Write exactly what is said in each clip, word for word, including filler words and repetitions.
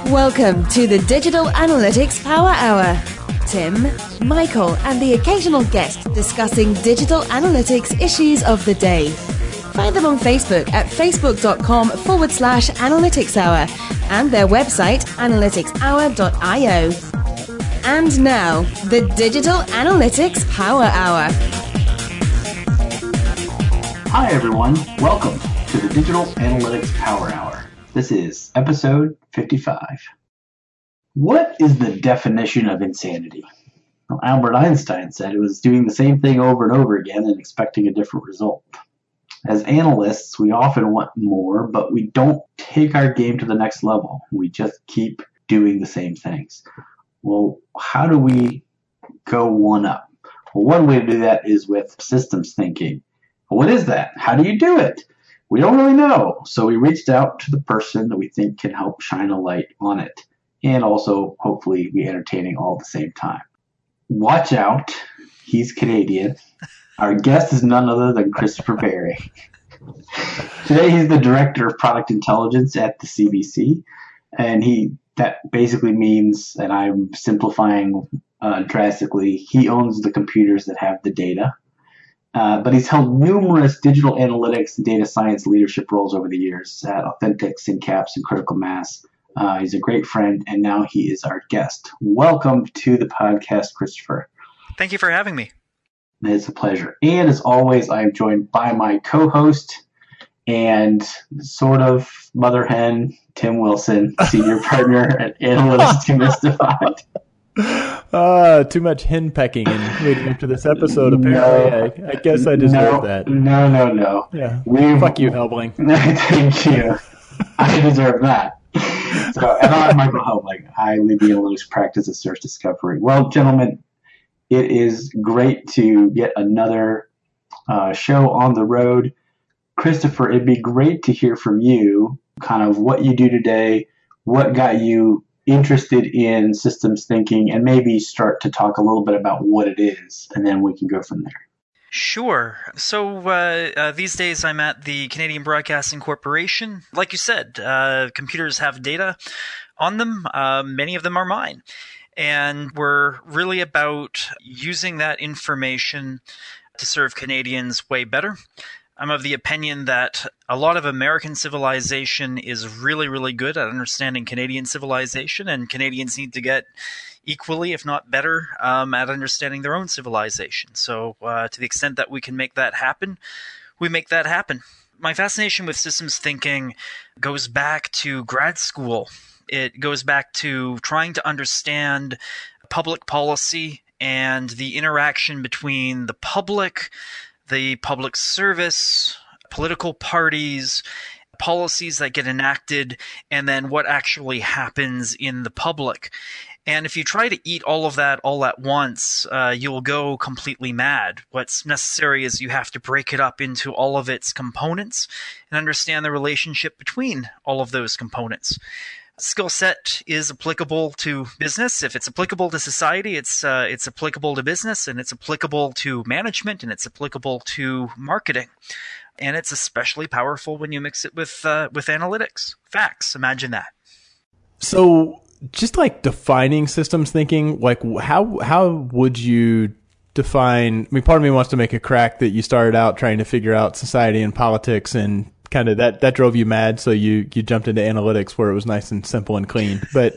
Welcome to the Digital Analytics Power Hour. Tim, Michael, and the occasional guest discussing digital analytics issues of the day. Find them on Facebook at facebook.com forward slash analytics hour and their website analytics hour dot io. And now, the Digital Analytics Power Hour. Hi everyone, welcome to the Digital Analytics Power Hour. This is episode fifty-five. What is the definition of insanity? Well, Albert Einstein said it was doing the same thing over and over again and expecting a different result. As analysts, we often want more, but we don't take our game to the next level. We just keep doing the same things. Well, how do we go one up? Well, one way to do that is with systems thinking. What is that? How do you do it? We don't really know. So we reached out to the person that we think can help shine a light on it and also hopefully be entertaining all at the same time. Watch out. He's Canadian. Our guest is none other than Christopher Berry. Today he's the Director of Product Intelligence at the C B C, and he that basically means, and I'm simplifying uh, drastically, he owns the computers that have the data. Uh, but he's held numerous digital analytics and data science leadership roles over the years at Authentic, Syncaps, and Critical Mass. Uh, he's a great friend, and now he is our guest. Welcome to the podcast, Christopher. Thank you for having me. It's a pleasure. And as always, I am joined by my co-host and sort of mother hen, Tim Wilson, senior partner at Analytics Demystified. Uh, too much henpecking in leading up to this episode, apparently. No, I, I guess I deserve no, that. No, no, no. Yeah. We've, Fuck you, Helbling. Thank you. I deserve that. So, and I'm Michael Helbling. I lead the analytics practice at Search Discovery. Well, gentlemen, it is great to get another uh, show on the road. Christopher, it'd be great to hear from you, kind of what you do today, what got you interested in systems thinking, and maybe start to talk a little bit about what it is, and then we can go from there. Sure. So uh, uh, these days I'm at the Canadian Broadcasting Corporation. Like you said, uh, computers have data on them. Uh, many of them are mine. And we're really about using that information to serve Canadians way better. I'm of the opinion that a lot of American civilization is really, really good at understanding Canadian civilization, and Canadians need to get equally, if not better, um, at understanding their own civilization. So uh, to the extent that we can make that happen, we make that happen. My fascination with systems thinking goes back to grad school. It goes back to trying to understand public policy and the interaction between the public, the public service, political parties, policies that get enacted, and then what actually happens in the public. And if you try to eat all of that all at once, uh, you'll go completely mad. What's necessary is you have to break it up into all of its components and understand the relationship between all of those components. Skill set is applicable to business. If it's applicable to society, it's uh, it's applicable to business, and it's applicable to management, and it's applicable to marketing. And it's especially powerful when you mix it with uh, with analytics. Facts. Imagine that. So just like defining systems thinking, like how how would you define, I mean, part of me wants to make a crack that you started out trying to figure out society and politics, and kind of that, that drove you mad, so you, you jumped into analytics where it was nice and simple and clean. But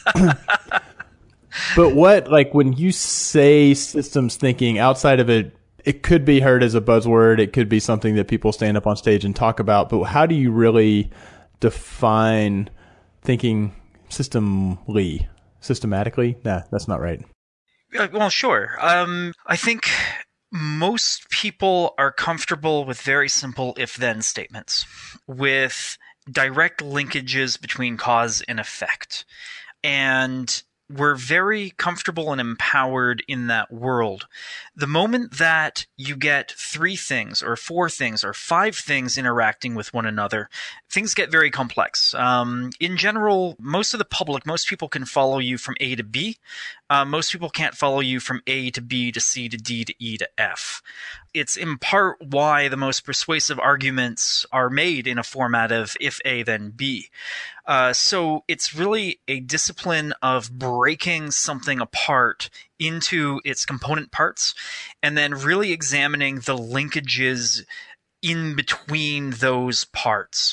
but what, like when you say systems thinking, outside of it, it could be heard as a buzzword, it could be something that people stand up on stage and talk about, but how do you really define thinking systemly? Systematically? Nah, that's not right. Uh, well, sure. Um, I think most people are comfortable with very simple if-then statements, with direct linkages between cause and effect. And we're very comfortable and empowered in that world. The moment that you get three things or four things or five things interacting with one another, things get very complex. Um, in general, most of the public, most people can follow you from A to B. Uh, most people can't follow you from A to B to C to D to E to F. It's in part why the most persuasive arguments are made in a format of if A, then B. Uh, so it's really a discipline of breaking something apart into its component parts and then really examining the linkages in between those parts.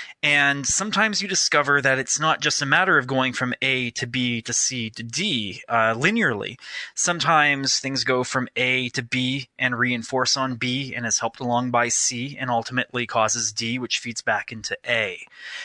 And sometimes you discover that it's not just a matter of going from A to B to C to D uh, linearly. Sometimes things go from A to B and reinforce on B and is helped along by C and ultimately causes D, which feeds back into A.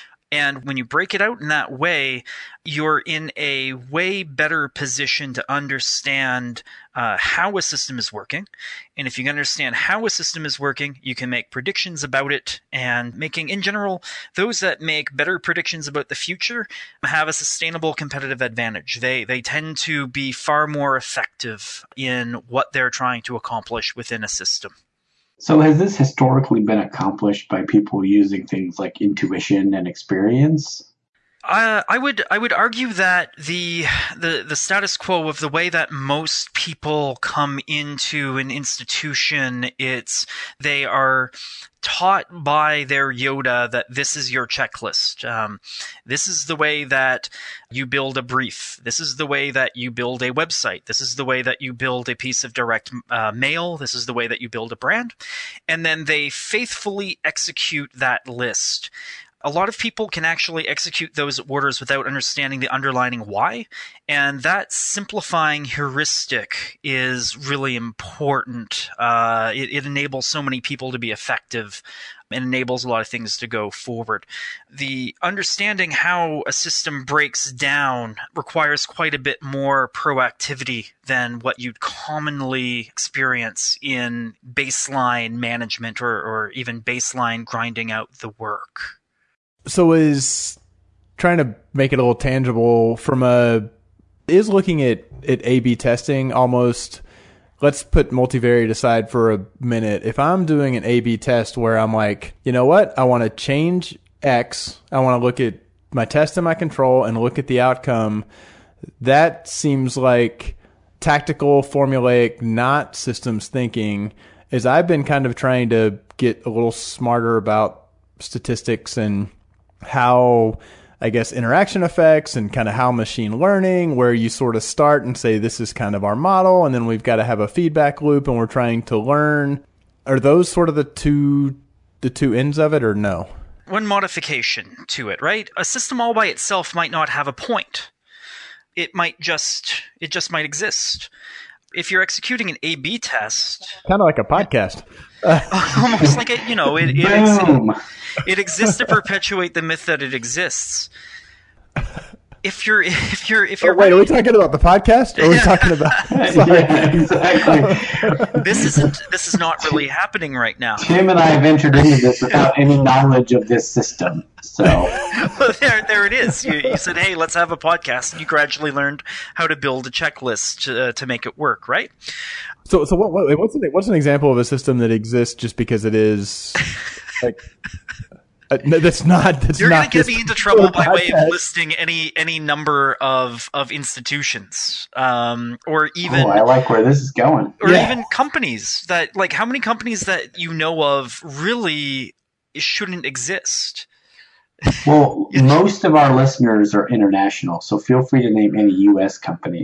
And when you break it out in that way, you're in a way better position to understand uh, how a system is working. And if you can understand how a system is working, you can make predictions about it. And making, in general, those that make better predictions about the future have a sustainable competitive advantage. They, they tend to be far more effective in what they're trying to accomplish within a system. So has this historically been accomplished by people using things like intuition and experience? Uh, I would I would argue that the, the the status quo of the way that most people come into an institution, it's they are taught by their Yoda that this is your checklist. Um, this is the way that you build a brief. This is the way that you build a website. This is the way that you build a piece of direct uh, mail. This is the way that you build a brand. And then they faithfully execute that list. A lot of people can actually execute those orders without understanding the underlying why, and that simplifying heuristic is really important. Uh, it, it enables so many people to be effective and enables a lot of things to go forward. The understanding how a system breaks down requires quite a bit more proactivity than what you'd commonly experience in baseline management or, or even baseline grinding out the work. So is trying to make it a little tangible from a is looking at, at A B testing almost, let's put multivariate aside for a minute. If I'm doing an A B test where I'm like, you know what, I want to change X, I want to look at my test and my control and look at the outcome, that seems like tactical, formulaic, not systems thinking, as I've been kind of trying to get a little smarter about statistics and how, I guess, interaction effects and kind of how machine learning, where you sort of start and say, this is kind of our model, and then we've got to have a feedback loop and we're trying to learn. Are those sort of the two, the two ends of it, or no? One modification to it, right? A system all by itself might not have a point. It might just, it just might exist. If you're executing an A B test, kind of like a podcast, almost like a, you know, it it, ex- it exists to perpetuate the myth that it exists. If you're, if you're, if you're, oh, wait, are we talking about the podcast? Or are we talking about? Yeah, exactly. This isn't. This is not really happening right now. Tim and I have entered into this without any knowledge of this system. So well, there, there it is. You, you said, "Hey, let's have a podcast," and you gradually learned how to build a checklist to, uh, to make it work, right? So, so what, what, what's an, what's an example of a system that exists just because it is like? Uh, no, that's not. That's You're not going to get me into trouble by way of listing any any number of of institutions, um, or even. Oh, I like where this is going. Or yeah. even companies that, like, how many companies that you know of really shouldn't exist? Well, most of our listeners are international, so feel free to name any U S companies.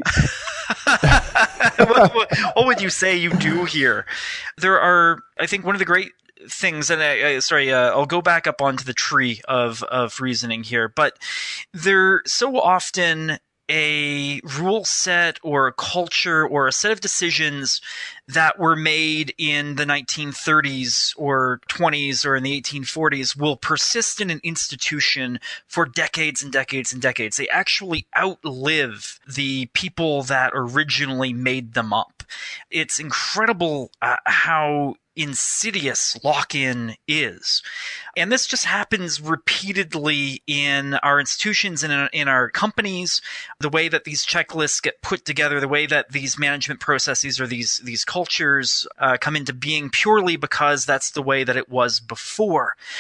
what, what, what would you say you do here? There are, I think, one of the great things, and I, I sorry, uh, I'll go back up onto the tree of of reasoning here, but there so often a rule set or a culture or a set of decisions that were made in the nineteen thirties or twenties or in the eighteen forties will persist in an institution for decades and decades and decades. They actually outlive the people that originally made them up. It's incredible uh, how insidious lock-in is. And this just happens repeatedly in our institutions and in, in our companies, the way that these checklists get put together, the way that these management processes or these, these cultures uh, come into being purely because that's the way that it was before.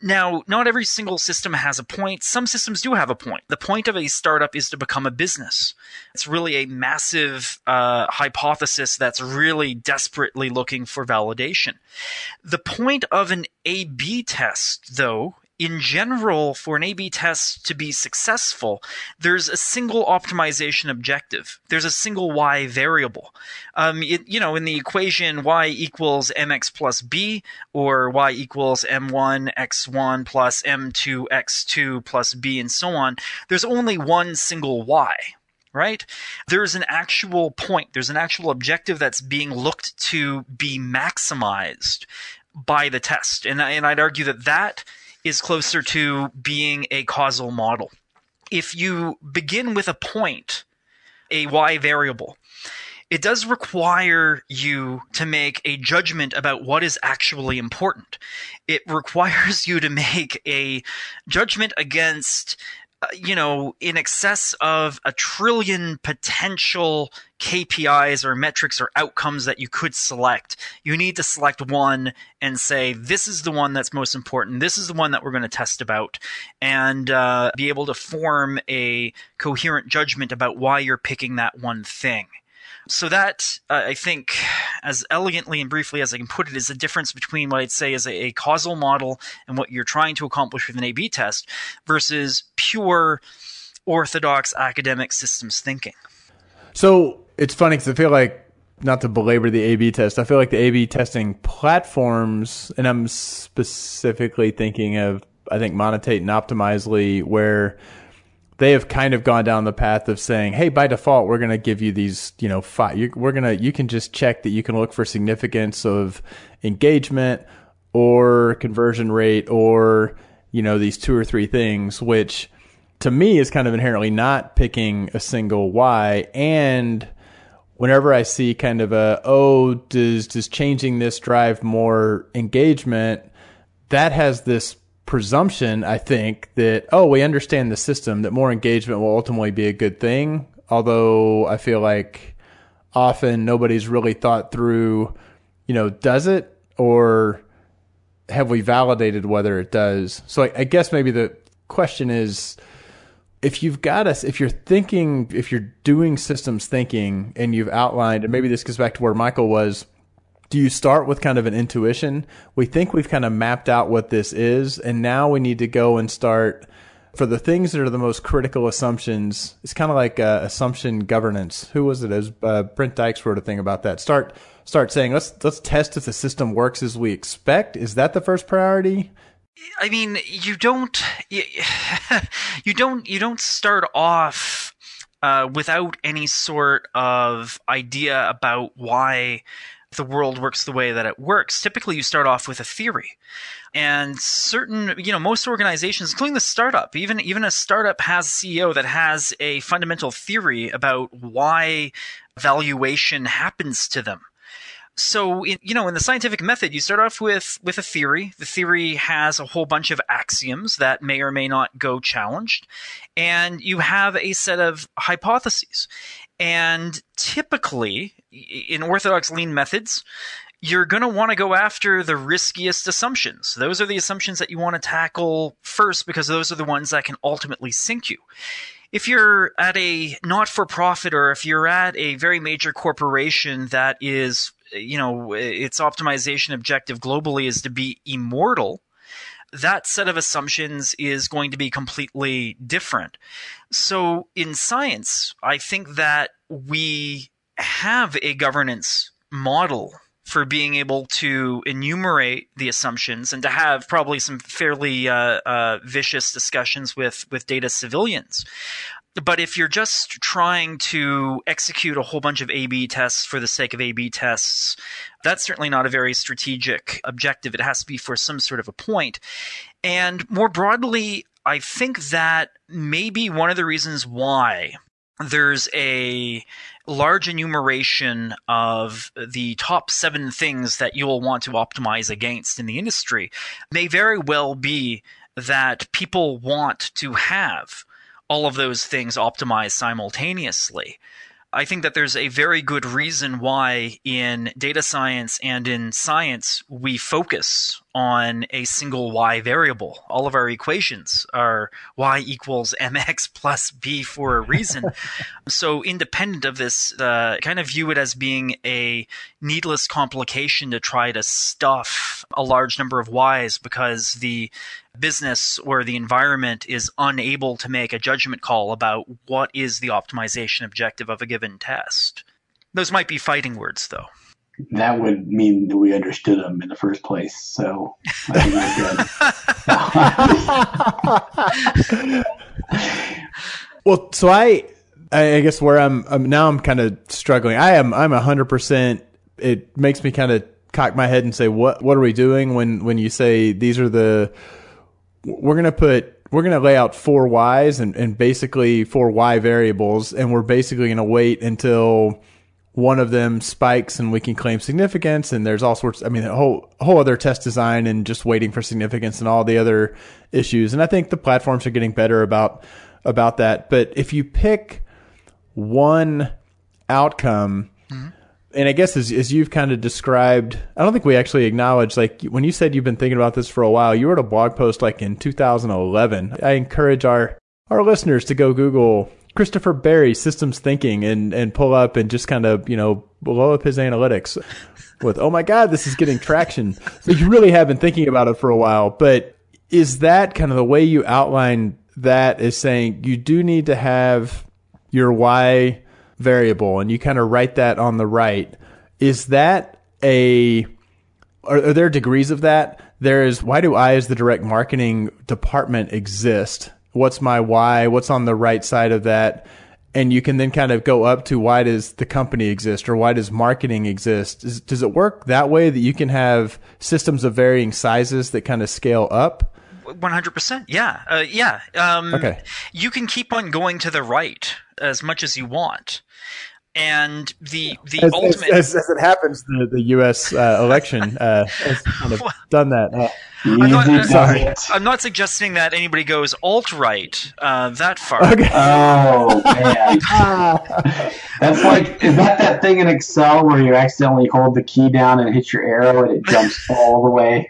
Now, not every single system has a point. Some systems do have a point. The point of a startup is to become a business. It's really a massive uh, hypothesis that's really desperately looking for validation. The point of an A B test, though, in general, for an A B test to be successful, there's a single optimization objective. There's a single y variable. Um, it, you know, in the equation y equals mx plus b, or y equals m one x one plus m two x two plus b, and so on, there's only one single y. Right? There's an actual point. There's an actual objective that's being looked to be maximized by the test. And, and I'd argue that that is closer to being a causal model. If you begin with a point, a y variable, it does require you to make a judgment about what is actually important. It requires you to make a judgment against, uh, you know, in excess of a trillion potential K P Is or metrics or outcomes that you could select. You need to select one and say, this is the one that's most important. This is the one that we're going to test about, and uh, be able to form a coherent judgment about why you're picking that one thing. So that, uh, I think, as elegantly and briefly as I can put it, is the difference between what I'd say is a, a causal model and what you're trying to accomplish with an A B test versus pure orthodox academic systems thinking. So it's funny because I feel like, not to belabor the A B test, I feel like the A B testing platforms, and I'm specifically thinking of, I think, Monotate and Optimizely, where they have kind of gone down the path of saying, hey, by default, we're going to give you these, you know, five, you, we're going to, you can just check that you can look for significance of engagement or conversion rate or, you know, these two or three things, which to me is kind of inherently not picking a single Y. And whenever I see kind of a, oh, does, does changing this drive more engagement, that has this presumption, I think, that, oh, we understand the system, that more engagement will ultimately be a good thing. Although I feel like often nobody's really thought through, you know, does it, or have we validated whether it does? So I, I guess maybe the question is, if you've got us, if you're thinking, if you're doing systems thinking and you've outlined, and maybe this goes back to where Michael was, do you start with kind of an intuition? We think we've kind of mapped out what this is, and now we need to go and start for the things that are the most critical assumptions. It's kind of like uh, assumption governance. Who was it? As uh, Brent Dykes wrote a thing about that. Start start saying, let's let's test if the system works as we expect. Is that the first priority? I mean, you don't you, you don't you don't start off uh, without any sort of idea about why the world works the way that it works. Typically, you start off with a theory. And certain, you know, most organizations, including the startup, even even a startup has a C E O that has a fundamental theory about why valuation happens to them. So, in, you know, in the scientific method, you start off with, with a theory. The theory has a whole bunch of axioms that may or may not go challenged. And you have a set of hypotheses. And typically, in orthodox lean methods, you're going to want to go after the riskiest assumptions. Those are the assumptions that you want to tackle first because those are the ones that can ultimately sink you. If you're at a not-for-profit or if you're at a very major corporation that is, you know, its optimization objective globally is to be immortal, that set of assumptions is going to be completely different. So in science, I think that we have a governance model for being able to enumerate the assumptions and to have probably some fairly uh, uh, vicious discussions with, with data civilians. But if you're just trying to execute a whole bunch of A B tests for the sake of A B tests, that's certainly not a very strategic objective. It has to be for some sort of a point. And more broadly, I think that maybe one of the reasons why there's a large enumeration of the top seven things that you'll want to optimize against in the industry may very well be that people want to have all of those things optimized simultaneously. I think that there's a very good reason why in data science and in science we focus on a single y variable. All of our equations are y equals mx plus b for a reason. So independent of this, uh, kind of view it as being a needless complication to try to stuff a large number of y's because the business or the environment is unable to make a judgment call about what is the optimization objective of a given test. Those might be fighting words, though. That would mean that we understood them in the first place. So I think we're good. Well, so I, I guess where I'm, I'm now, I'm kind of struggling. I am, I'm a hundred percent. It makes me kind of cock my head and say, what, what are we doing when, when you say these are the, we're going to put, we're going to lay out four Y's and, and basically four Y variables. And we're basically going to wait until one of them spikes and we can claim significance. And there's all sorts, I mean, a whole, whole other test design and just waiting for significance and all the other issues. And I think the platforms are getting better about, about that. But if you pick one outcome, mm-hmm. and I guess as, as you've kind of described, I don't think we actually acknowledged, like when you said you've been thinking about this for a while, you wrote a blog post like in two thousand eleven. I encourage our, our listeners to go Google Christopher Berry systems thinking and, and pull up and just kind of, you know, blow up his analytics with, oh my God, this is getting traction. So you really have been thinking about it for a while. But is that kind of the way you outline that is saying you do need to have your Y variable and you kind of write that on the right? Is that a, are, are there degrees of that? There is, why do I as the direct marketing department exist? What's my why? What's on the right side of that? And you can then kind of go up to why does the company exist or why does marketing exist? Is, does it work that way that you can have systems of varying sizes that kind of scale up? one hundred percent. Yeah. Uh, yeah. Um, okay. You can keep on going to the right as much as you want. And the the as, ultimate as, as, as it happens, the the U S uh, election uh, has kind of well, done that. Uh, I'm not, uh, sorry, I'm not suggesting that anybody goes alt right uh, that far. Okay. Oh man, that's like is that that thing in Excel where you accidentally hold the key down and hit your arrow and it jumps all the way,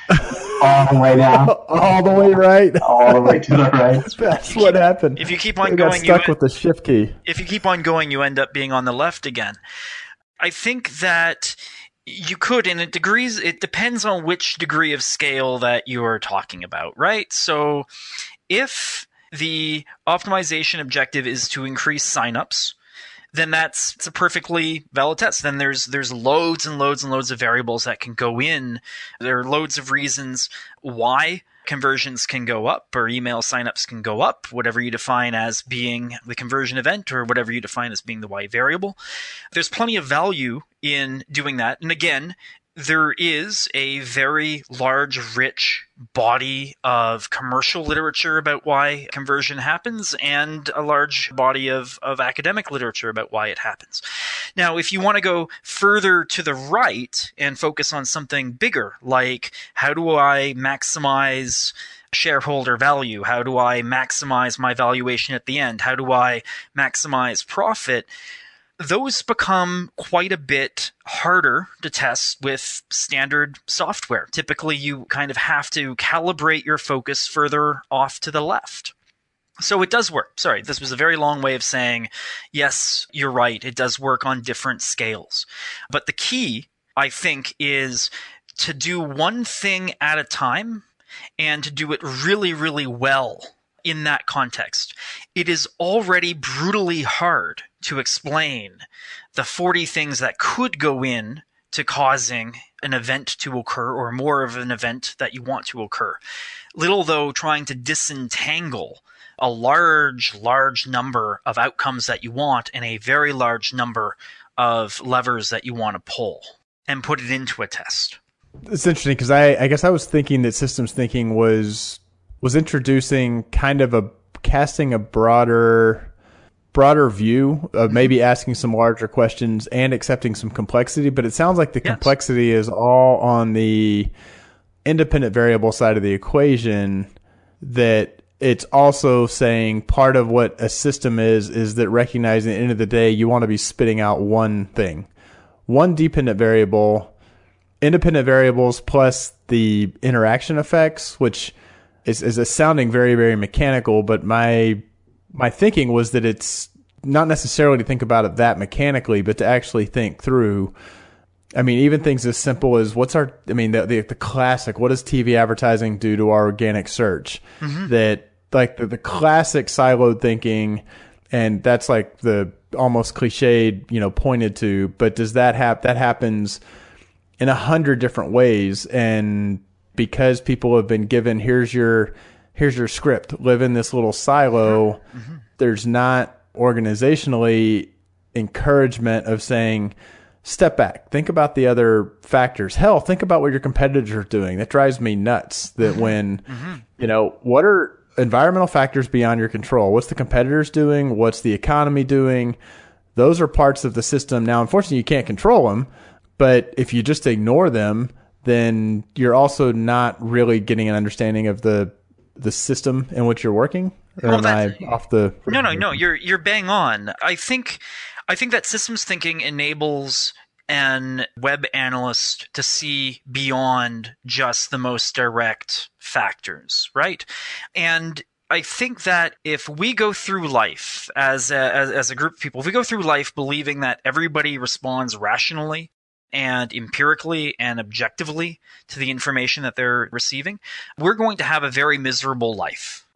all the way down, all the way right, all the way to the right. That's what keep, happened. If you keep on we going, got stuck you with the shift key. If you keep on going, you end up being on the left again. I think that you could, and it degrees. It depends on which degree of scale that you're talking about, right? So, if the optimization objective is to increase signups, then that's it's a perfectly valid test. Then there's there's loads and loads and loads of variables that can go in. There are loads of reasons why conversions can go up or email signups can go up, whatever you define as being the conversion event or whatever you define as being the Y variable. There's plenty of value in doing that. And again, there is a very large, rich body of commercial literature about why conversion happens and a large body of, of academic literature about why it happens. Now, if you want to go further to the right and focus on something bigger, like how do I maximize shareholder value? How do I maximize my valuation at the end? How do I maximize profit? Those become quite a bit harder to test with standard software. Typically, you kind of have to calibrate your focus further off to the left. So it does work. Sorry, this was a very long way of saying, yes, you're right. It does work on different scales. But the key, I think, is to do one thing at a time and to do it really, really well in that context. It is already brutally hard to explain the forty things that could go in to causing an event to occur or more of an event that you want to occur. Little though trying to disentangle a large, large number of outcomes that you want and a very large number of levers that you want to pull and put it into a test. It's interesting because I, I guess I was thinking that systems thinking was was introducing kind of a casting a broader broader view of maybe asking some larger questions and accepting some complexity, but it sounds like the yes. complexity is all on the independent variable side of the equation, that it's also saying part of what a system is, is that recognizing at the end of the day, you want to be spitting out one thing, one dependent variable, independent variables plus the interaction effects, which is, is a sounding very, very mechanical, but my, my thinking was that it's not necessarily to think about it that mechanically, but to actually think through. I mean, even things as simple as what's our, I mean, the, the, the classic, what does T V advertising do to our organic search? Mm-hmm. That, like, the, the classic siloed thinking, and that's like the almost cliched, you know, pointed to, but does that hap- that happens in a hundred different ways. And because people have been given, here's your, here's your script, live in this little silo, mm-hmm. there's not organizationally encouragement of saying, step back, think about the other factors. Hell, think about what your competitors are doing. That drives me nuts. That when, mm-hmm. you know, what are environmental factors beyond your control? What's the competitors doing? What's the economy doing? Those are parts of the system. Now, unfortunately, you can't control them, but if you just ignore them, then you're also not really getting an understanding of the the system in which you're working. Or well, am I off the? No, no, no. You're you're bang on. I think I think that systems thinking enables an web analyst to see beyond just the most direct factors, right? And I think that if we go through life as a, as, as a group of people, if we go through life believing that everybody responds rationally and empirically and objectively to the information that they're receiving, we're going to have a very miserable life.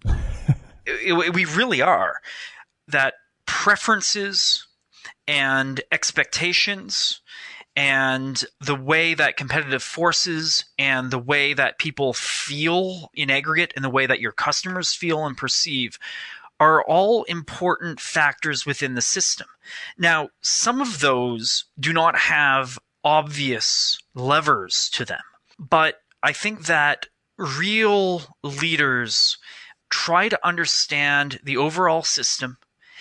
it, it, we really are. That preferences and expectations and the way that competitive forces and the way that people feel in aggregate and the way that your customers feel and perceive are all important factors within the system. Now, some of those do not have obvious levers to them, but I think that real leaders try to understand the overall system.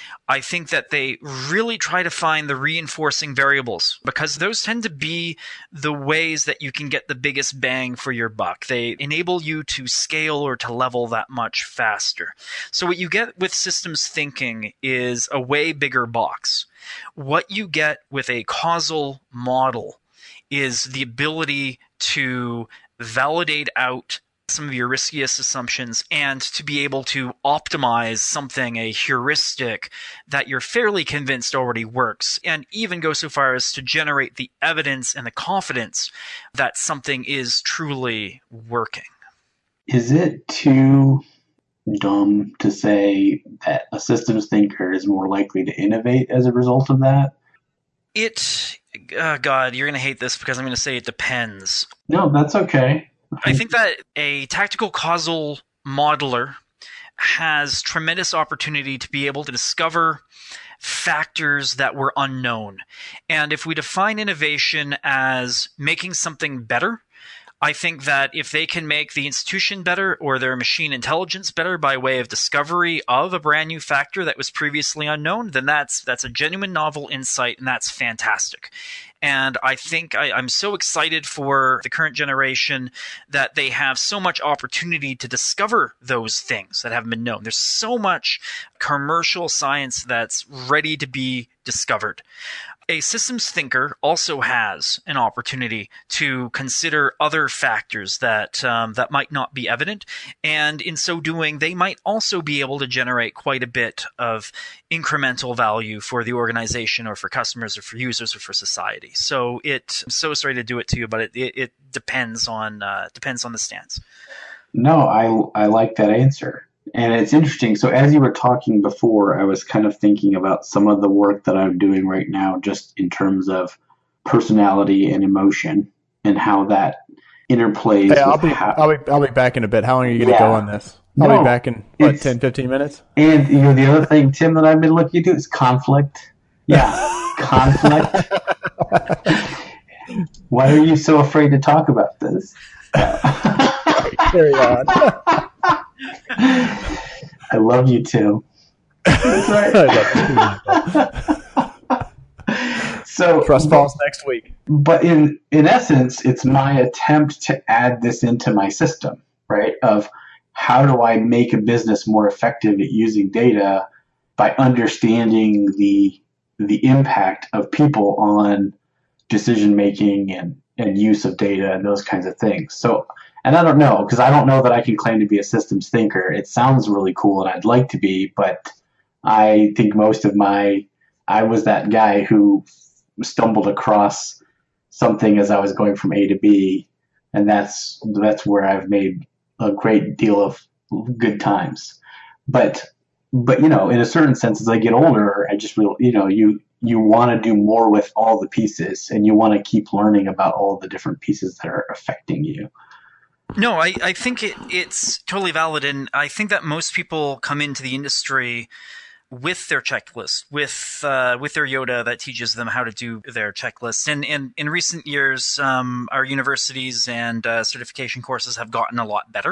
I think that they really try to find the reinforcing variables because those tend to be the ways that you can get the biggest bang for your buck. They enable you to scale or to level that much faster. So what you get with systems thinking is a way bigger box. What you get with a causal model is the ability to validate out some of your riskiest assumptions and to be able to optimize something, a heuristic that you're fairly convinced already works, and even go so far as to generate the evidence and the confidence that something is truly working. Is it too dumb to say that a systems thinker is more likely to innovate as a result of that? It, uh, God, you're going to hate this because I'm going to say it depends. No, that's okay. I think that a tactical causal modeler has tremendous opportunity to be able to discover factors that were unknown. And if we define innovation as making something better, I think that if they can make the institution better or their machine intelligence better by way of discovery of a brand new factor that was previously unknown, then that's that's a genuine novel insight, and that's fantastic. And I think I, I'm so excited for the current generation that they have so much opportunity to discover those things that haven't been known. There's so much commercial science that's ready to be discovered. A systems thinker also has an opportunity to consider other factors that um, that might not be evident, and in so doing, they might also be able to generate quite a bit of incremental value for the organization, or for customers, or for users, or for society. So it, I'm so sorry to do it to you, but it it, it depends on uh, depends on the stance. No, I I like that answer. And it's interesting. So as you were talking before, I was kind of thinking about some of the work that I'm doing right now, just in terms of personality and emotion and how that interplays. Hey, I'll, with be, how, I'll, be, I'll be back in a bit. How long are you going to yeah. go on this? I'll no, be back in, what, ten, fifteen minutes? And you know, the other thing, Tim, that I've been looking into is conflict. Yeah, conflict. Why are you so afraid to talk about this? Carry on. I love you too. That's right. So trust falls next week. But in in essence, it's my attempt to add this into my system, right? Of how do I make a business more effective at using data by understanding the the impact of people on decision making and, and use of data and those kinds of things. So, and I don't know, because I don't know that I can claim to be a systems thinker. It sounds really cool and I'd like to be, but I think most of my, I was that guy who stumbled across something as I was going from A to B. And that's, that's where I've made a great deal of good times. But, but, you know, in a certain sense, as I get older, I just really, you know, you, you want to do more with all the pieces and you want to keep learning about all the different pieces that are affecting you. No, I, I think it, it's totally valid. And I think that most people come into the industry with their checklist, with uh, with their Yoda that teaches them how to do their checklist. And, and in recent years, um, our universities and uh, certification courses have gotten a lot better.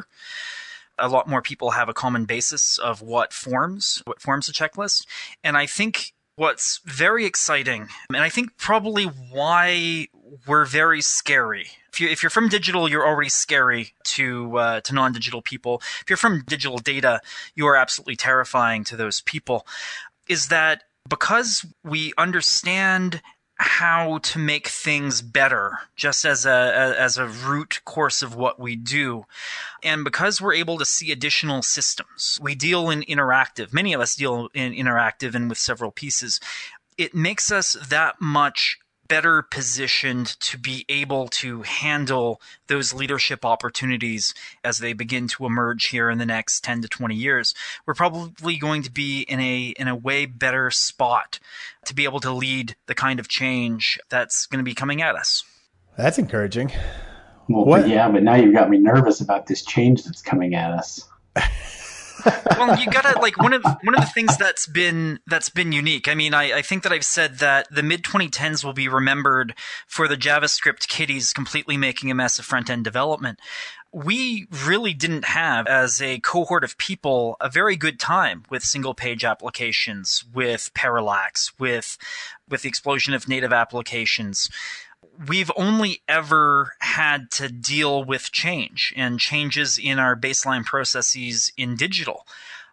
A lot more people have a common basis of what forms, what forms a checklist. And I think what's very exciting, and I think probably why we're very scary. If you if you're from digital, you're already scary to uh, to non-digital people. If you're from digital data, you are absolutely terrifying to those people. Is that because we understand how to make things better, just as a as a root course of what we do, and because we're able to see additional systems, we deal in interactive. Many of us deal in interactive and with several pieces. It makes us that much better positioned to be able to handle those leadership opportunities as they begin to emerge here in the next ten to twenty years. We're probably going to be in a in a way better spot to be able to lead the kind of change that's going to be coming at us. That's encouraging. Well, what? But yeah, but now you've got me nervous about this change that's coming at us. Well, you gotta like one of one of the things that's been that's been unique. I mean, I, I think that I've said that the mid twenty tens will be remembered for the JavaScript kiddies completely making a mess of front end development. We really didn't have, as a cohort of people, a very good time with single page applications, with parallax, with with the explosion of native applications. We've only ever had to deal with change and changes in our baseline processes in digital.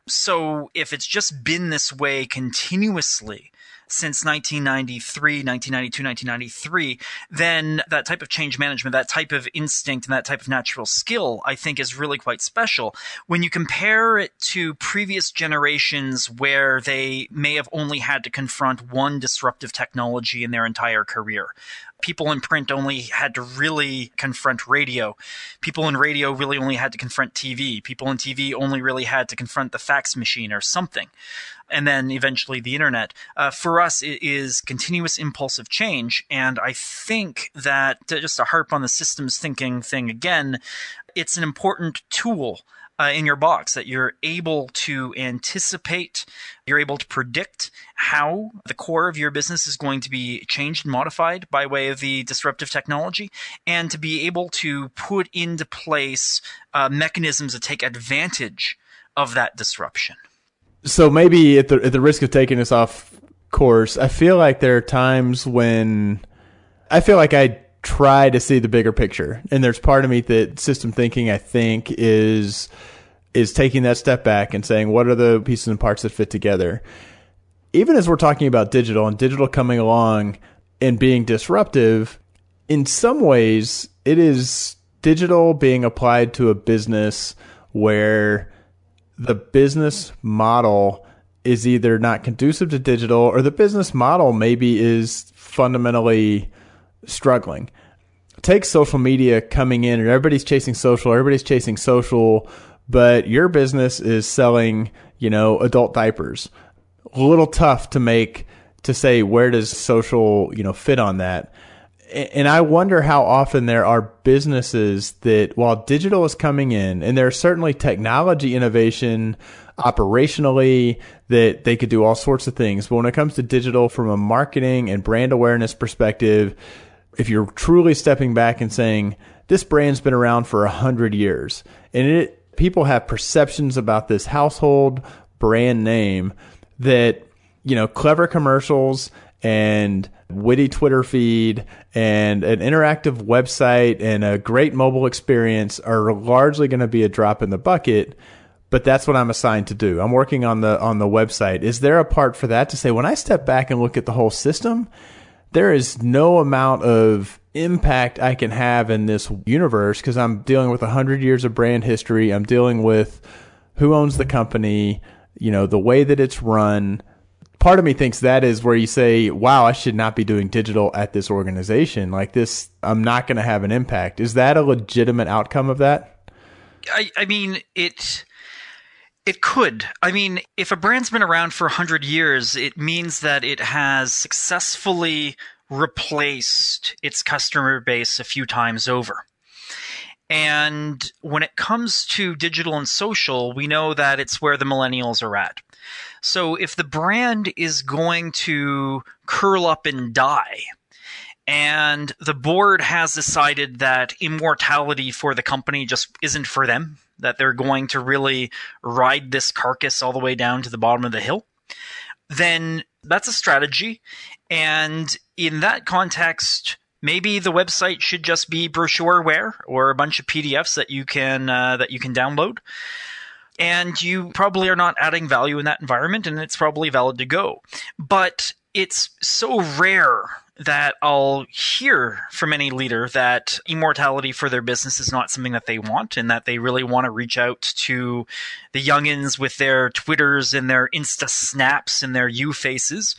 So if it's just been this way continuously since nineteen ninety-three, nineteen ninety-two, nineteen ninety-three, then that type of change management, that type of instinct, and that type of natural skill, I think, is really quite special. When you compare it to previous generations where they may have only had to confront one disruptive technology in their entire career. People in print only had to really confront radio. People in radio really only had to confront T V. People in T V only really had to confront the fax machine or something. And then eventually the internet. Uh, for us, it is continuous impulsive change. And I think that, to, just to harp on the systems thinking thing again, it's an important tool Uh, in your box that you're able to anticipate, you're able to predict how the core of your business is going to be changed and modified by way of the disruptive technology, and to be able to put into place uh, mechanisms that take advantage of that disruption. So maybe at the at the risk of taking us off course, I feel like there are times when I feel like I try to see the bigger picture. And there's part of me that system thinking, I think, is is taking that step back and saying, what are the pieces and parts that fit together? Even as we're talking about digital and digital coming along and being disruptive, in some ways, it is digital being applied to a business where the business model is either not conducive to digital, or the business model maybe is fundamentally struggling. Take social media coming in and everybody's chasing social, everybody's chasing social, but your business is selling, you know, adult diapers. A little tough to make, to say, where does social, you know, fit on that? And I wonder how often there are businesses that, while digital is coming in, and there's certainly technology innovation operationally that they could do all sorts of things, but when it comes to digital from a marketing and brand awareness perspective, if you're truly stepping back and saying, this brand's been around for a hundred years, and it, people have perceptions about this household brand name that, you know, clever commercials and witty Twitter feed and an interactive website and a great mobile experience are largely going to be a drop in the bucket. But that's what I'm assigned to do. I'm working on the on the website. Is there a part for that to say, when I step back and look at the whole system, there is no amount of impact I can have in this universe because I'm dealing with one hundred years of brand history. I'm dealing with who owns the company, you know, the way that it's run. Part of me thinks that is where you say, wow, I should not be doing digital at this organization. Like this, I'm not going to have an impact. Is that a legitimate outcome of that? I, I mean, it... It could. I mean, if a brand's been around for one hundred years, it means that it has successfully replaced its customer base a few times over. And when it comes to digital and social, we know that it's where the millennials are at. So if the brand is going to curl up and die, and the board has decided that immortality for the company just isn't for them, that they're going to really ride this carcass all the way down to the bottom of the hill, then that's a strategy. And in that context, maybe the website should just be brochureware or a bunch of P D Fs that you can uh, that you can download. And you probably are not adding value in that environment, and it's probably valid to go. But it's so rare that I'll hear from any leader that immortality for their business is not something that they want, and that they really want to reach out to the youngins with their Twitters and their Insta snaps and their U faces.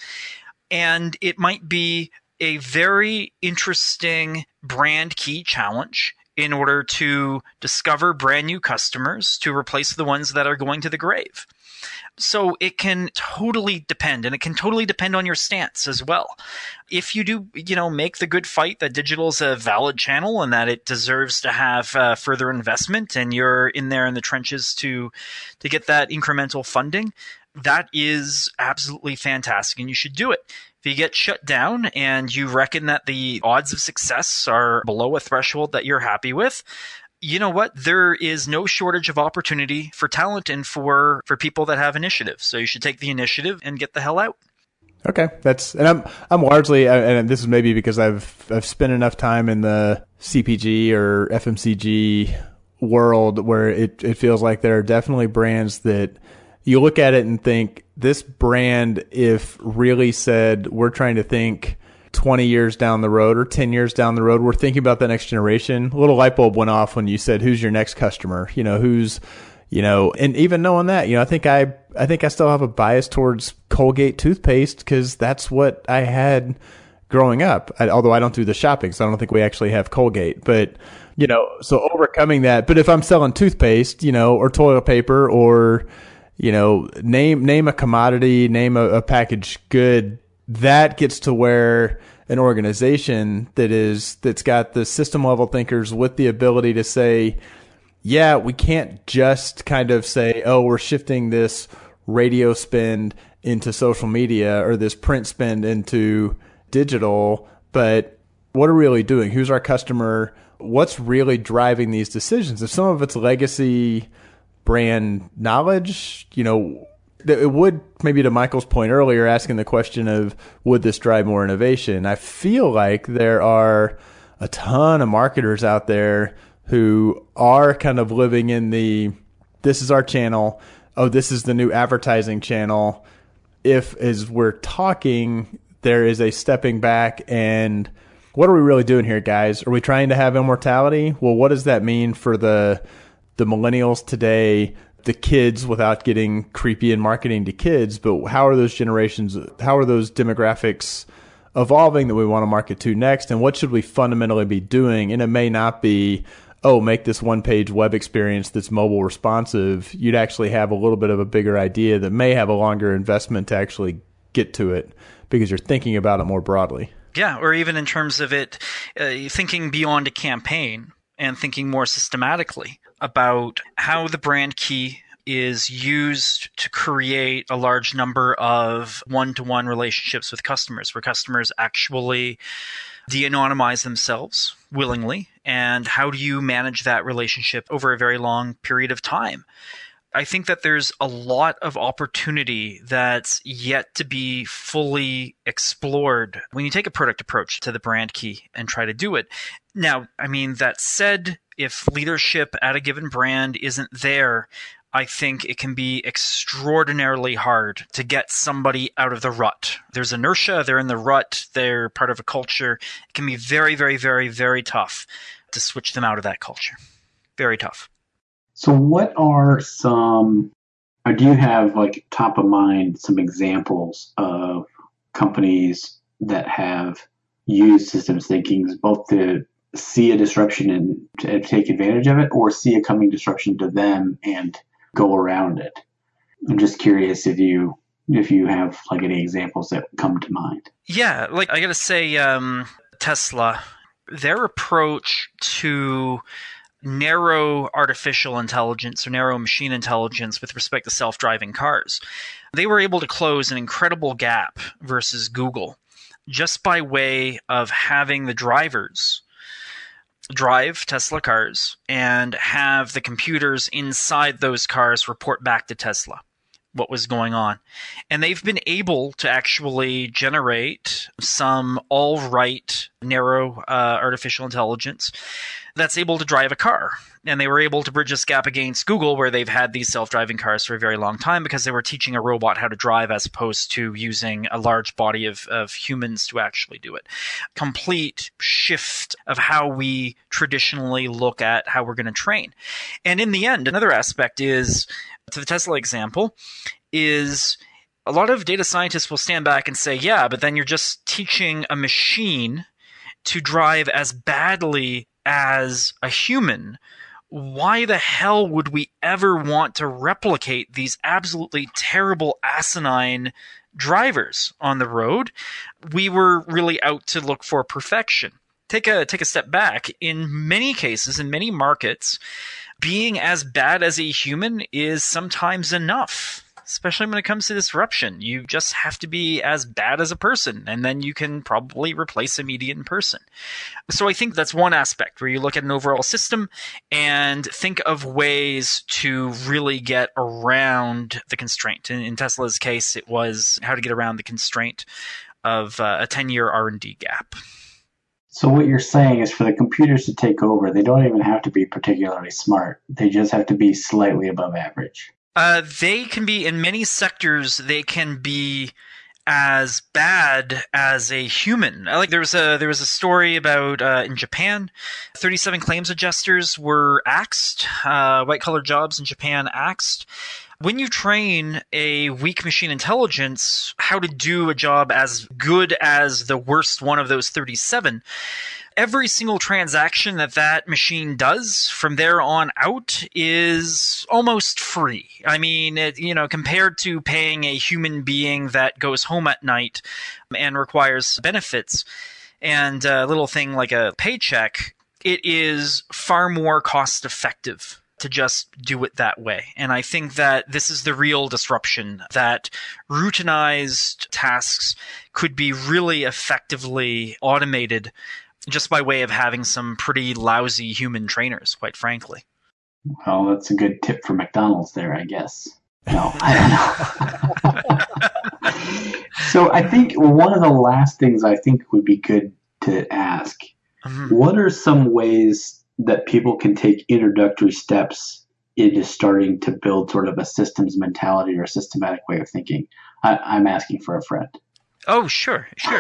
And it might be a very interesting brand key challenge in order to discover brand new customers to replace the ones that are going to the grave. So it can totally depend, and it can totally depend on your stance as well. If you do, you know, make the good fight that digital is a valid channel and that it deserves to have uh, further investment, and you're in there in the trenches to to get that incremental funding, that is absolutely fantastic, and you should do it. If you get shut down and you reckon that the odds of success are below a threshold that you're happy with, you know what? There is no shortage of opportunity for talent and for, for people that have initiative. So you should take the initiative and get the hell out. Okay, that's and I'm I'm largely, and this is maybe because I've I've spent enough time in the C P G or F M C G world where it it feels like there are definitely brands that you look at it and think, this brand, if really said, we're trying to think twenty years down the road or ten years down the road, we're thinking about the next generation. A little light bulb went off when you said, who's your next customer? You know, who's, you know, and even knowing that, you know, I think I, I think I still have a bias towards Colgate toothpaste because that's what I had growing up. I, although I don't do the shopping, so I don't think we actually have Colgate, but you know, so overcoming that. But if I'm selling toothpaste, you know, or toilet paper, or, you know, name, name a commodity, name a, a packaged good, that gets to where an organization that is, that's got the system level thinkers with the ability to say, yeah, we can't just kind of say, oh, we're shifting this radio spend into social media or this print spend into digital, but what are we really doing? Who's our customer? What's really driving these decisions? If some of it's legacy brand knowledge, you know, it would, maybe to Michael's point earlier, asking the question of, would this drive more innovation? I feel like there are a ton of marketers out there who are kind of living in the, this is our channel. Oh, this is the new advertising channel. If, as we're talking, there is a stepping back and what are we really doing here, guys? Are we trying to have immortality? Well, what does that mean for the the millennials today, the kids, without getting creepy in marketing to kids, but how are those generations, how are those demographics evolving that we want to market to next? And what should we fundamentally be doing? And it may not be, oh, make this one page web experience that's mobile responsive. You'd actually have a little bit of a bigger idea that may have a longer investment to actually get to it because you're thinking about it more broadly. Yeah, or even in terms of it, uh, thinking beyond a campaign and thinking more systematically about how the brand key is used to create a large number of one-to-one relationships with customers, where customers actually de-anonymize themselves willingly, and how do you manage that relationship over a very long period of time? I think that there's a lot of opportunity that's yet to be fully explored when you take a product approach to the brand key and try to do it. Now, I mean, that said, if leadership at a given brand isn't there, I think it can be extraordinarily hard to get somebody out of the rut. There's inertia, they're in the rut, they're part of a culture. It can be very, very, very, very tough to switch them out of that culture. Very tough. So what are some, or do you have like top of mind some examples of companies that have used systems thinking both to see a disruption and to take advantage of it, or see a coming disruption to them and go around it? I'm just curious if you if you have like any examples that come to mind. Yeah, like I gotta say, um, Tesla, their approach to narrow artificial intelligence or narrow machine intelligence with respect to self-driving cars, they were able to close an incredible gap versus Google just by way of having the drivers drive Tesla cars and have the computers inside those cars report back to Tesla what was going on. And they've been able to actually generate some all-right narrow uh, artificial intelligence that's able to drive a car. And they were able to bridge this gap against Google, where they've had these self-driving cars for a very long time because they were teaching a robot how to drive as opposed to using a large body of, of humans to actually do it. Complete shift of how we traditionally look at how we're going to train. And in the end, another aspect is, to the Tesla example, is a lot of data scientists will stand back and say, yeah, but then you're just teaching a machine to drive as badly as a human. Why the hell would we ever want to replicate these absolutely terrible, asinine drivers on the road? We were really out to look for perfection. Take a take a step back. In many cases, in many markets, being as bad as a human is sometimes enough. Especially when it comes to disruption. You just have to be as bad as a person, and then you can probably replace a median person. So I think that's one aspect where you look at an overall system and think of ways to really get around the constraint. In, in Tesla's case, it was how to get around the constraint of uh, a ten-year R and D gap. So what you're saying is for the computers to take over, they don't even have to be particularly smart. They just have to be slightly above average. Uh, they can be, in many sectors, they can be as bad as a human. Like there was a there was a story about uh, in Japan, thirty-seven claims adjusters were axed, uh, white collar jobs in Japan axed. When you train a weak machine intelligence how to do a job as good as the worst one of those thirty-seven, every single transaction that that machine does from there on out is almost free. I mean, it, you know, compared to paying a human being that goes home at night and requires benefits and a little thing like a paycheck, it is far more cost effective to just do it that way. And I think that this is the real disruption, that routinized tasks could be really effectively automated just by way of having some pretty lousy human trainers, quite frankly. Well, that's a good tip for McDonald's there, I guess. No, I don't know. So I think one of the last things I think would be good to ask, mm-hmm. what are some ways that people can take introductory steps into starting to build sort of a systems mentality or a systematic way of thinking? I, I'm asking for a friend. Oh, sure, sure.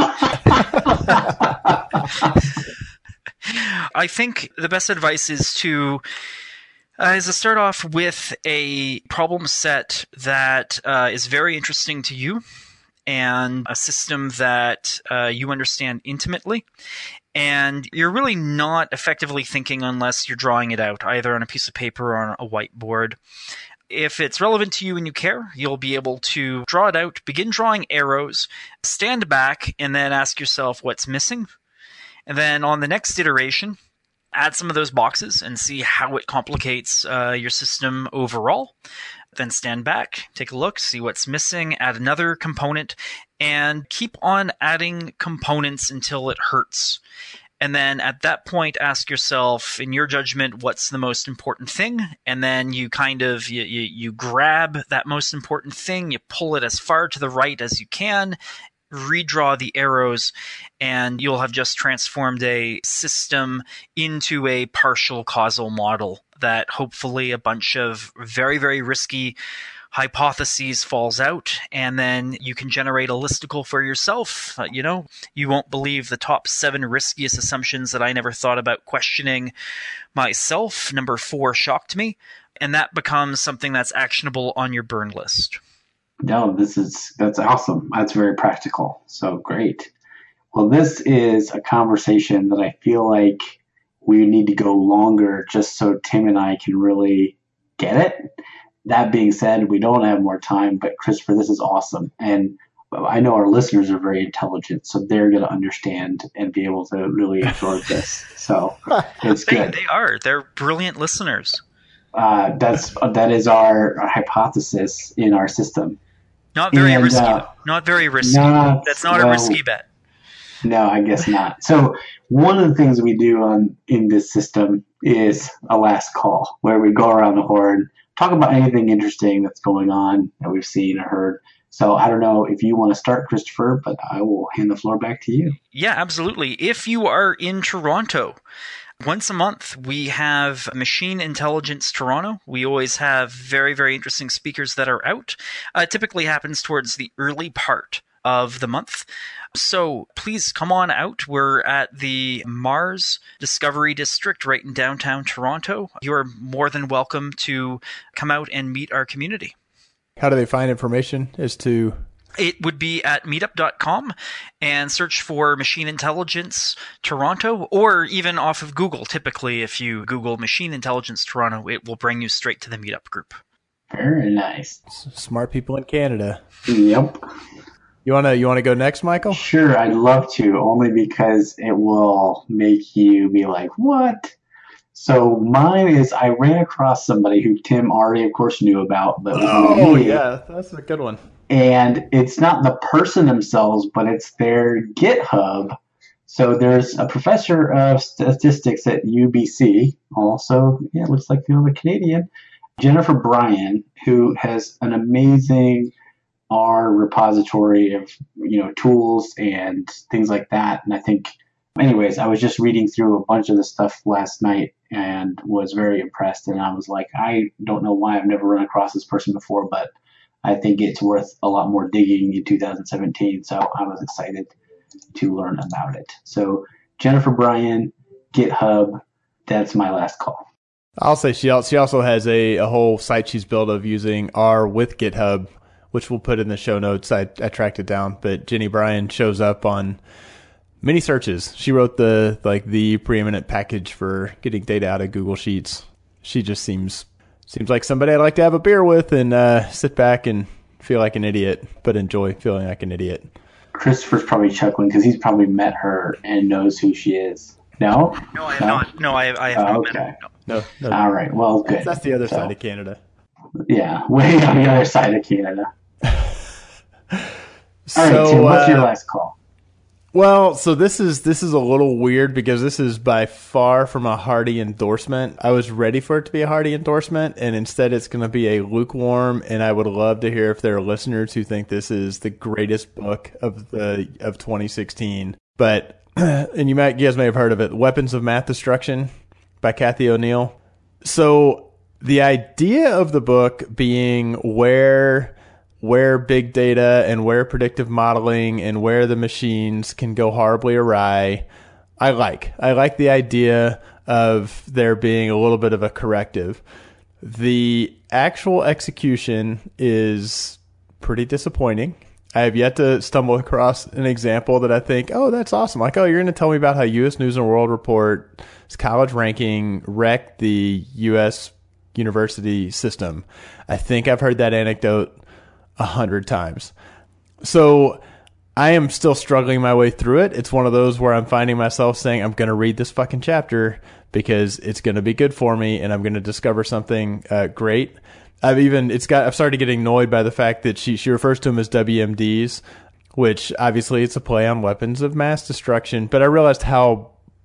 I think the best advice is to uh, is to start off with a problem set that uh, is very interesting to you and a system that uh, you understand intimately. And you're really not effectively thinking unless you're drawing it out, either on a piece of paper or on a whiteboard. If it's relevant to you and you care, you'll be able to draw it out, begin drawing arrows, stand back, and then ask yourself what's missing. And then on the next iteration, add some of those boxes and see how it complicates uh, your system overall. Then stand back, take a look, see what's missing, add another component, and keep on adding components until it hurts. And then at that point, ask yourself, in your judgment, what's the most important thing? And then you kind of, you, you, you grab that most important thing, you pull it as far to the right as you can, redraw the arrows, and you'll have just transformed a system into a partial causal model that hopefully a bunch of very, very risky hypotheses falls out, and then you can generate a listicle for yourself. Uh, you know, you won't believe the top seven riskiest assumptions that I never thought about questioning myself. Number four shocked me, and that becomes something that's actionable on your burn list. No, this is, that's awesome. That's very practical. So great. Well, this is a conversation that I feel like we need to go longer just so Tim and I can really get it. That being said, we don't have more time, but Christopher, this is awesome. And I know our listeners are very intelligent, so they're going to understand and be able to really absorb this. So it's they, good. They are. They're brilliant listeners. Uh, that's that is our, our hypothesis in our system. Not very and, risky. Uh, not very risky. Not, That's not well, a risky bet. No, I guess not. So one of the things we do on in this system is a last call, where we go around the horn, talk about anything interesting that's going on that we've seen or heard. So I don't know if you want to start, Christopher, but I will hand the floor back to you. Yeah, absolutely. If you are in Toronto, once a month, we have Machine Intelligence Toronto. We always have very, very interesting speakers that are out. Uh, it typically happens towards the early part of the month. So please come on out. We're at the Mars Discovery District right in downtown Toronto. You are more than welcome to come out and meet our community. How do they find information as to... It would be at meetup dot com and search for Machine Intelligence Toronto, or even off of Google. Typically, if you Google Machine Intelligence Toronto, it will bring you straight to the meetup group. Very nice. Smart people in Canada. Yep. You wanna you wanna go next, Michael? Sure, I'd love to, only because it will make you be like, what? So mine is, I ran across somebody who Tim already, of course, knew about. But oh, yeah, that's a good one. And it's not the person themselves, but it's their GitHub. So there's a professor of statistics at U B C, also, yeah, it looks like, you know, the Canadian, Jennifer Bryan, who has an amazing R repository of, you know, tools and things like that. And I think, anyways, I was just reading through a bunch of the stuff last night and was very impressed. And I was like, I don't know why I've never run across this person before, but I think it's worth a lot more digging in two thousand seventeen. So I was excited to learn about it. So Jennifer Bryan, GitHub, that's my last call. I'll say she also, she also has a, a whole site she's built of using R with GitHub, which we'll put in the show notes. I, I tracked it down, but Jenny Bryan shows up on many searches. She wrote the like the preeminent package for getting data out of Google Sheets. She just seems seems like somebody I'd like to have a beer with and uh, sit back and feel like an idiot, but enjoy feeling like an idiot. Christopher's probably chuckling because he's probably met her and knows who she is. No? No, I have no? not. No, I, I have oh, not okay. met her. No. no, no. All right. Well, good. That's, that's the other so, side of Canada. Yeah, way on the other side of Canada. so, All right, Tim, what's uh, your last call? Well, so this is this is a little weird because this is by far from a hearty endorsement. I was ready for it to be a hearty endorsement, and instead it's going to be a lukewarm. And I would love to hear if there are listeners who think this is the greatest book of the of twenty sixteen. But and you might you guys may have heard of it, Weapons of Math Destruction by Cathy O'Neil. So the idea of the book being where. where big data and where predictive modeling and where the machines can go horribly awry, I like. I like the idea of there being a little bit of a corrective. The actual execution is pretty disappointing. I have yet to stumble across an example that I think, oh, that's awesome. Like, oh, you're going to tell me about how U S News and World Report's college ranking wrecked the U S university system. I think I've heard that anecdote a hundred times. So I am still struggling my way through it. It's one of those where I'm finding myself saying, I'm going to read this fucking chapter because it's going to be good for me and I'm going to discover something uh, great. I've even, it's got, I've started getting annoyed by the fact that she, she refers to them as W M Ds, which obviously it's a play on weapons of mass destruction, but I realized how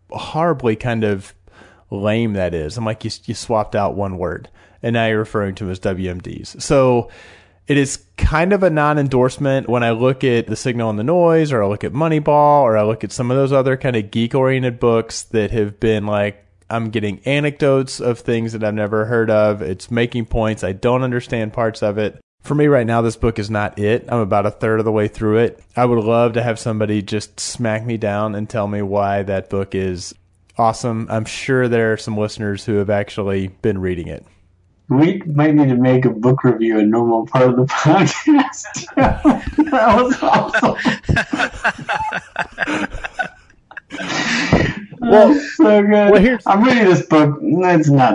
horribly kind of lame that is. I'm like, you, you swapped out one word, and now you're referring to them as W M Ds. So it is kind of a non-endorsement when I look at The Signal and the Noise, or I look at Moneyball, or I look at some of those other kind of geek-oriented books that have been like, I'm getting anecdotes of things that I've never heard of. It's making points. I don't understand parts of it. For me right now, this book is not it. I'm about a third of the way through it. I would love to have somebody just smack me down and tell me why that book is awesome. I'm sure there are some listeners who have actually been reading it. We might need to make a book review a normal part of the podcast. That was awesome. Well, that's so good. Well, here's... I'm reading this book. It's not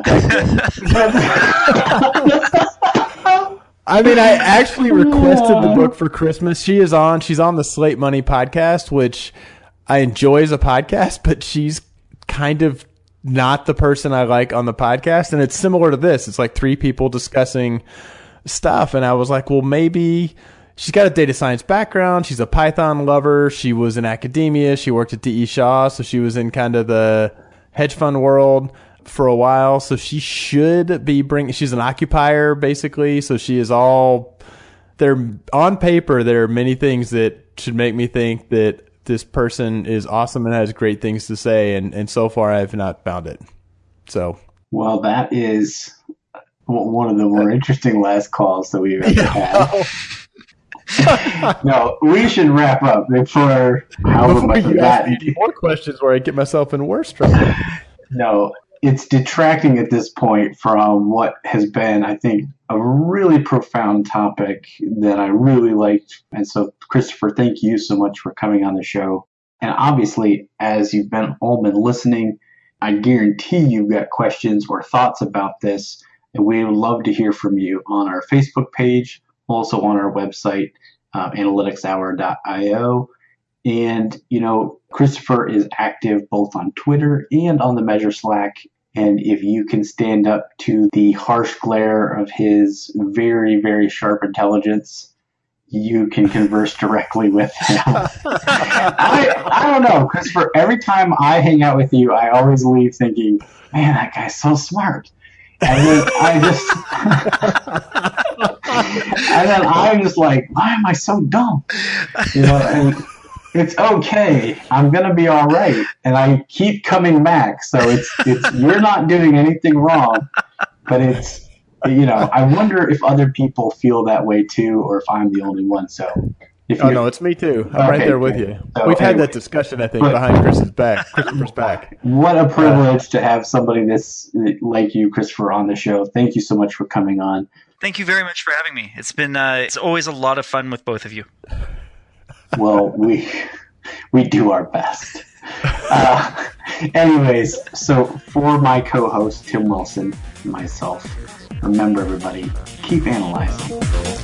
that good. I mean, I actually requested the book for Christmas. She is on. She's on the Slate Money podcast, which I enjoy as a podcast, but she's kind of not the person I like on the podcast. And it's similar to this. It's like three people discussing stuff. And I was like, well, maybe she's got a data science background. She's a Python lover. She was in academia. She worked at D E. Shaw. So she was in kind of the hedge fund world for a while. So she should be bringing, she's an occupier basically. So she is all there on paper. There are many things that should make me think that this person is awesome and has great things to say, and, and so far I have not found it. So, well, that is one of the more interesting last calls that we've ever had. No, we should wrap up before however before much you that. ask me more questions where I get myself in worse trouble. No, it's detracting at this point from what has been, I think, a really profound topic that I really liked. And so, Christopher, thank you so much for coming on the show. And obviously, as you've been all been listening, I guarantee you've got questions or thoughts about this. And we would love to hear from you on our Facebook page, also on our website, uh, analytics hour dot io. And, you know, Christopher is active both on Twitter and on the Measure Slack. And if you can stand up to the harsh glare of his very, very sharp intelligence, you can converse directly with him. I, I don't know, Christopher, every time I hang out with you, I always leave thinking, man, that guy's so smart. And then I just, and then I'm just like, why am I so dumb? You know, and it's okay. I'm gonna be all right, and I keep coming back. So it's it's you're not doing anything wrong, but it's you know I wonder if other people feel that way too, or if I'm the only one. So if oh no, it's me too. I'm okay, right there with you. So, We've had anyway, that discussion, I think, but, behind Chris's back, Christopher's back. What a privilege uh, to have somebody this like you, Christopher, on the show. Thank you so much for coming on. Thank you very much for having me. It's been uh, it's always a lot of fun with both of you. Well, we we do our best. Uh, anyways, so for my co-host, Tim Wilson, and myself, remember everybody, keep analyzing.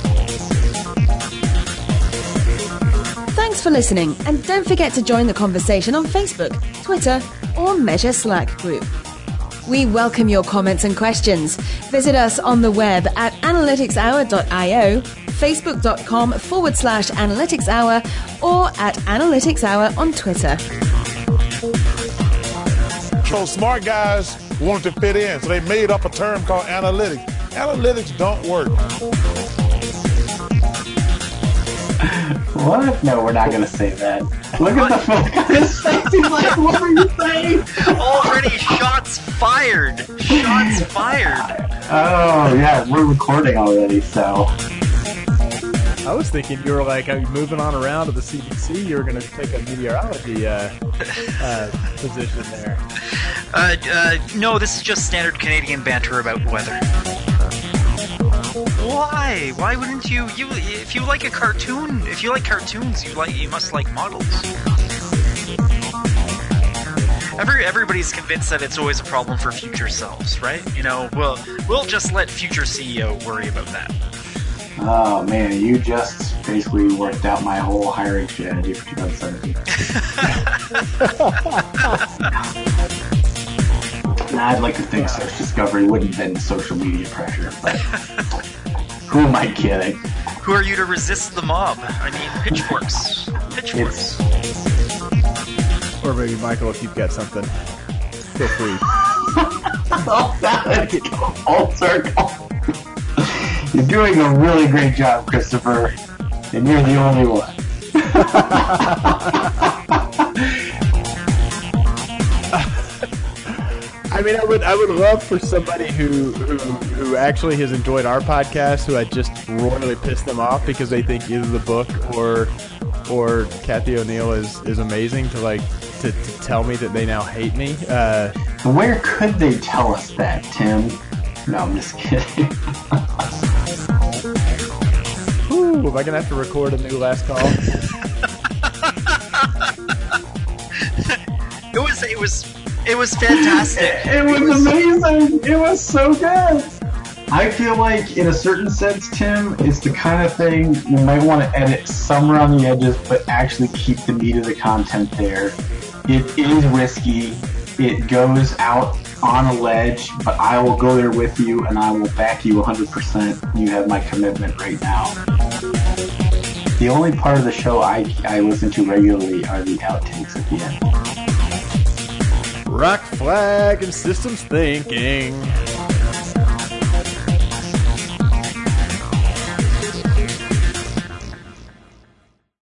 Thanks for listening, and don't forget to join the conversation on Facebook, Twitter, or Measure Slack group. We welcome your comments and questions. Visit us on the web at analytics hour dot io, facebook.com forward slash analytics hour, or at analytics hour on Twitter. So smart guys wanted to fit in, so they made up a term called analytics. Analytics don't work. What? No, we're not going to say that. Look at the fuck on his face. He's like, what are you saying? Already shots fired. Shots fired. Oh, yeah, we're recording already, so. I was thinking you were like, are you moving on around to the C B C? You were going to take a meteorology uh, uh, position there. Uh, uh, no, this is just standard Canadian banter about weather. Why? Why wouldn't you? You, if you like a cartoon, if you like cartoons, you like, you must like models. Every everybody's convinced that it's always a problem for future selves, right? You know, we'll we'll just let future C E O worry about that. Oh man, you just basically worked out my whole hiring strategy for twenty seventeen. Nah, I'd like to think Search Discovery wouldn't bend social media pressure, but who am I kidding? Who are you to resist the mob? I mean, pitchforks. Pitchforks. It's, or or maybe Michael, if you've got something, feel free. Oh, that is full circle. You're doing a really great job, Christopher, and you're the only one. I mean, I would I would love for somebody who, who who actually has enjoyed our podcast, who I just royally pissed them off because they think either the book or or Kathy O'Neill is, is amazing, to like to, to tell me that they now hate me. Uh, Where could they tell us that, Tim? No, I'm just kidding. Ooh, am I gonna have to record a new last call? It was it was it was fantastic. It, it was, it was amazing. It was so good. I feel like, in a certain sense, Tim, it's the kind of thing you might want to edit some around the edges, but actually keep the meat of the content there. It is risky. It goes out on a ledge, but I will go there with you, and I will back you one hundred percent. You have my commitment right now. The only part of the show I, I listen to regularly are the outtakes at the end. Rock, flag, and systems thinking.